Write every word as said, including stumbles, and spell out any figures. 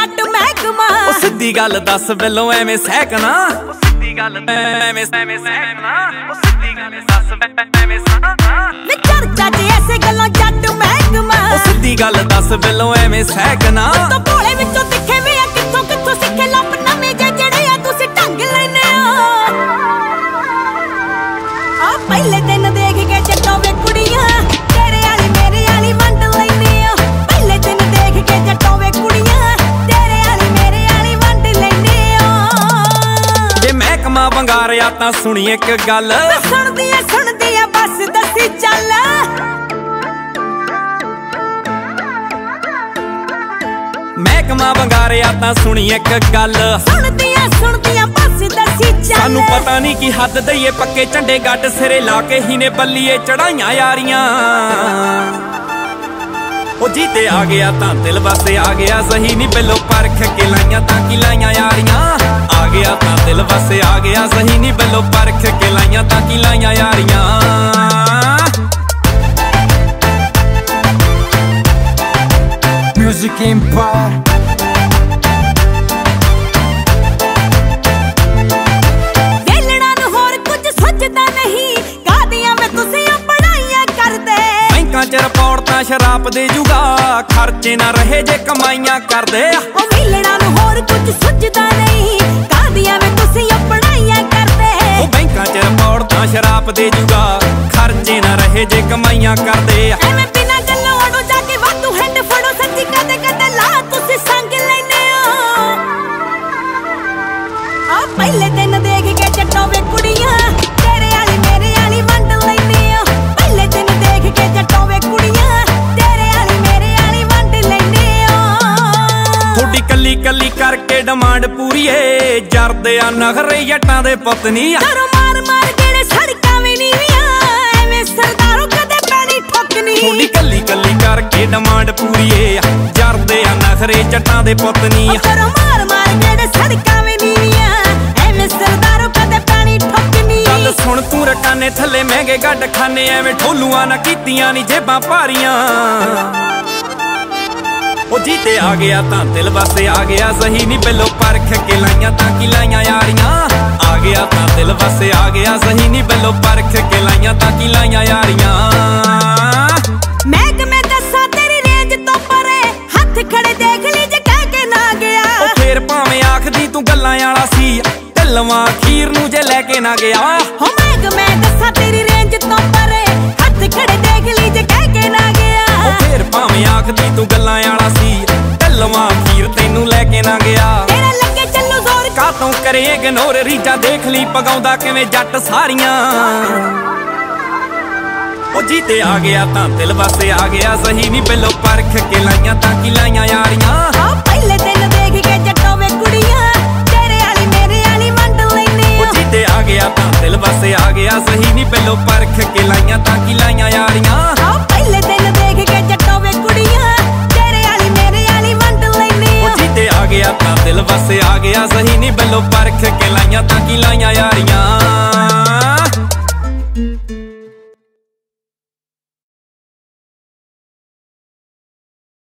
जट महकमा सिद्धी गल दस बिलों एवें सहकना सिद्धी गल एवें एवें सहकना सिद्धी गल दस एवें सहकना चर्चा च ऐसे गल्लों जट महकमा सिद्धी गल दस बिलों एवें सहकना तो भोले विचों दिखे वे कित्थों कित्थों सिखे लभ नवें जे जड़े आ तुसीं ढंग लैने आ पहले दिन देख के जट्टों वे कुड़ियां तेरे आली मेरे आली वंड लैने आ पहले दिन देख के जट्टों वे कुड़ियां तेरे आली मेरे आली वंड लैने आ जे महकमा वंगारिया तां सुणी इक गल सुणदी ऐ सुणदी ऐ बस दसी चल महकमा वंगारिया तां सुणी इक गल सुणदी ऐ सुणदी ऐ बस दसी चल सानू पता नहीं की हद दईए पक्के झंडे गड्ड सिरे ला के ही ने बल्लीए चढ़ाइयां यारियां ओ जीते आ गया तां दिल वासे आ गया सही नहीं बिलो परख के लाइयां तां की लाइयां यारियां आ गया तां दिल वासे आ गया सही नहीं बिलो परख के लाइयां तां की लाइयां यारियां Music Empire ਵੇਲਣਾ ਨੂੰ ਹੋਰ ਕੁਝ ਸੋਚਦਾ ਨਹੀਂ ਕਾਦੀਆਂ ਮੈਂ ਤੁਸੀਂ ਪੜਾਈਆਂ ਕਰਦੇ ਬੈਂਕਾਂ ਚ ਰਿਪੋਰਟਾਂ ਸ਼ਰਾਪ ਦੇ ਜੂਗਾ ਖਰਚੇ ਨਾ ਰਹੇ ਜੇ ਕਮਾਈਆਂ ਕਰਦੇ ਉਹ ਵੇਲਣਾ ਨੂੰ ਹੋਰ ਕੁਝ ਸੋਚਦਾ ਨਹੀਂ ਕਾਦੀਆਂ ਮੈਂ ਤੁਸੀਂ ਪੜਾਈਆਂ ਕਰਦੇ ਉਹ ਬੈਂਕਾਂ ਚ ਰਿਪੋਰਟਾਂ ਸ਼ਰਾਪ ਦੇ ਜੂਗਾ ਖਰਚੇ ਨਾ ਰਹੇ ਜੇ ਕਮਾਈਆਂ ਕਰਦੇ ਐਵੇਂ ਬਿਨਾਂ ਗੱਲੋਂ ਅੜੋ ਜਾ ਕੇ ਵਾਧੂ ਹੈਂਡ ਫੜੋ ਸੱਚੀ ਕਦੇ ਕਦੇ ਲਾ ਤੁਸੀਂ ਸੰਗ ਲੈਨੇ ਹੋ ਆ ਪਹਿਲੇ ਦਿਨ ਦੇਖ ਕੇ ਜੱਟੋਂ ਵੇ ਕੁੜੀਆਂ ਤੇਰੇ ਆਲੀ ਮੇਰੇ ਆਲੀ ਵੰਡ ਲੈਨੇ ਆ ਪਹਿਲੇ ਦਿਨ ਦੇਖ ਕੇ ਜੱਟੋਂ ਵੇ ਕੁੜੀਆਂ ਤੇਰੇ ਆਲੀ ਮੇਰੇ ਆਲੀ ਵੰਡ ਲੈਨੇ ਆ ਥੋੜੀ ਕੱਲੀ ਕੱਲੀ ਕਰਕੇ ਡਿਮਾਂਡ ਪੂਰੀ ਏ ਜਰਦੇ ਆ ਨਖਰੇ ਜੱਟਾਂ ਦੇ ਪੁੱਤ ਨਹੀਂ ਕਰੋ ਮਾਰ ਮਾਰ ਗੇੜੇ ਸੜਕਾਂ ਵੀ ਨੀਵੀਆਂ ਐਵੇਂ ਸਰਦਾਰੋਂ ਕਦੇ ਪੈਣੀ ਠੋਕਨੀ ਥੋੜੀ ਕੱਲੀ ਕੱਲੀ ਕਰਕੇ ਡਿਮਾਂਡ ਪੂਰੀ ਏ ਜਰਦੇ ਆ ਨਖਰੇ ਜੱਟਾਂ ਦੇ ਪੁੱਤ ਨਹੀਂ ਕਰੋ ਮਾਰ ਮਾਰ ਗੇੜੇ ਸੜਕਾਂ ਵੀ ਨੀਵੀਆਂ ਐਵੇਂ ਸਰਦਾਰੋਂ ਕਦੇ ਪੈਣੀ ਠੋਕਨੀ ਗੱਲ ਸੁਣ ਤੂੰ ਰਕਾਨੇ ਥੱਲੇ ਮਹਿੰਗੇ ਗੱਡ ਖਾਨੇ ਐਵੇਂ ਠੋਲੂਆਂ ਨਾ ਕੀਤੀਆਂ ਨੀ ਜੇਬਾਂ ਭਾਰੀਆਂ ਉਹ ਜੀਤੇ ਆ ਗਿਆ ਤਾਂ ਦਿਲ ਵਾਸੇ ਆ ਗਿਆ ਸਹੀ ਨਹੀਂ ਬਿਲੋ ਪਰਖ ਕੇ ਲਾਈਆਂ ਤਾਂ ਕੀ ਲਾਈਆਂ ਯਾਰੀਆਂ ਆ ਗਿਆ ਤਾਂ ਦਿਲ ਵਾਸੇ ਆ ਗਿਆ ਸਹੀ ਨਹੀਂ ਬਿਲੋ ਪਰਖ ਕੇ ਲਾਈਆਂ ਤਾਂ ਕੀ ਲਾਈਆਂ ਯਾਰੀਆਂ ਮੈਂ ਕਿ ਮੈਂ ਦੱਸਾਂ ਤੇਰੀ ਰੇਂਜ ਤੋਂ ਪਰੇ ਹੱਥ ਖੜੇ ਦੇਖ ਲਈ ਜੇ ਕਹਿ ਕੇ ਨਾ ਗਿਆ ਉਹ ਫੇਰ ਭਾਵੇਂ ਆਖਦੀ ਤੂੰ ਗੱਲਾਂ ਵਾਲਾ ਸੀ ਢਿੱਲਵਾਂ ਅਖੀਰ ਨੂੰ ਜੇ ਲੈ ਕੇ ਨਾ ਗਿਆ ਹੋ ਮੈਂ ਕਿ ਮੈਂ ਦੱਸਾਂ ਤੇਰੀ ਰੇਂਜ ਤੋਂ ਪਰੇ ਹੱਥ ਖੜੇ ਦੇਖ ਲਈ ਜੇ ਕਹਿ ਕੇ ਨਾ ਗਿਆ ਉਹ ਫੇਰ ਭਾਵੇਂ ਆਖਦੀ ਤੂੰ ਗੱਲਾਂ ਵਾਲਾ ਸੀ ਢਿੱਲਵਾਂ ਅਖੀਰ ਤੈਨੂੰ ਲੈ ਕੇ ਨਾ ਗਿਆ ਤੇਰਾ ਲੱਗੇ ਚੱਲੂ ਜ਼ੋਰ ਕਾਤੋਂ ਕਰੇ ਇਗਨੋਰ ਰੀਜਾਂ ਦੇਖ ਲਈ ਪਗਾਉਂਦਾ ਕਿਵੇਂ ਜੱਟ ਸਾਰੀਆਂ ਉਹ ਜੀਤੇ ਆ ਗਿਆ ਤਾਂ ਦਿਲ ਵਾਸੇ ਆ ਗਿਆ ਸਹੀ ਨਹੀਂ ਬਿਲੋ ਪਰਖ ਕੇ ਲਾਈਆਂ ਤਾਂ ਕੀ ਲਾਈਆਂ ਯਾਰੀਆਂ ਆ ਪਹਿਲੇ ਦਿਨ ਦੇਖ ਕੇ ਜੱਟੋਂ ਵੇ ਕੁੜੀਆਂ ਤੇਰੇ ਆਲੀ ਮੇਰੇ ਆਲੀ ਵੰਡ ਲੈਨੇ ਉਹ ਜੀਤੇ ਆ ਗਿਆ ਤਾਂ ਦਿਲ ਵਾਸੇ ਆ ਗਿਆ ਸਹੀ ਨਹੀਂ ਬਿਲੋ ਪਰਖ ਕੇ ਲਾਈਆਂ ਤਾਂ ਕੀ ਲਾਈਆਂ ਯਾਰੀਆਂ ਆ ਪਹਿਲੇ ਦਿਨ ਦੇਖ ਕੇ ਜੱਟੋਂ ਵੇ ਕੁੜੀਆਂ ਤੇਰੇ ਆਲੀ ਮੇਰੇ ਆਲੀ ਵੰਡ ਲੈਨੇ ਉਹ ਜੀਤੇ ਆ ਗਿਆ ਤਾਂ ਦਿਲ ਵਾਸੇ ਆ ਗਿਆ ਸਹੀ ਨਹੀਂ ਬਿਲੋ ਪਰਖ ਕੇ ਲਾਈਆਂ ਤਾਂ ਕੀ ਲਾਈਆਂ ਯਾਰੀਆਂ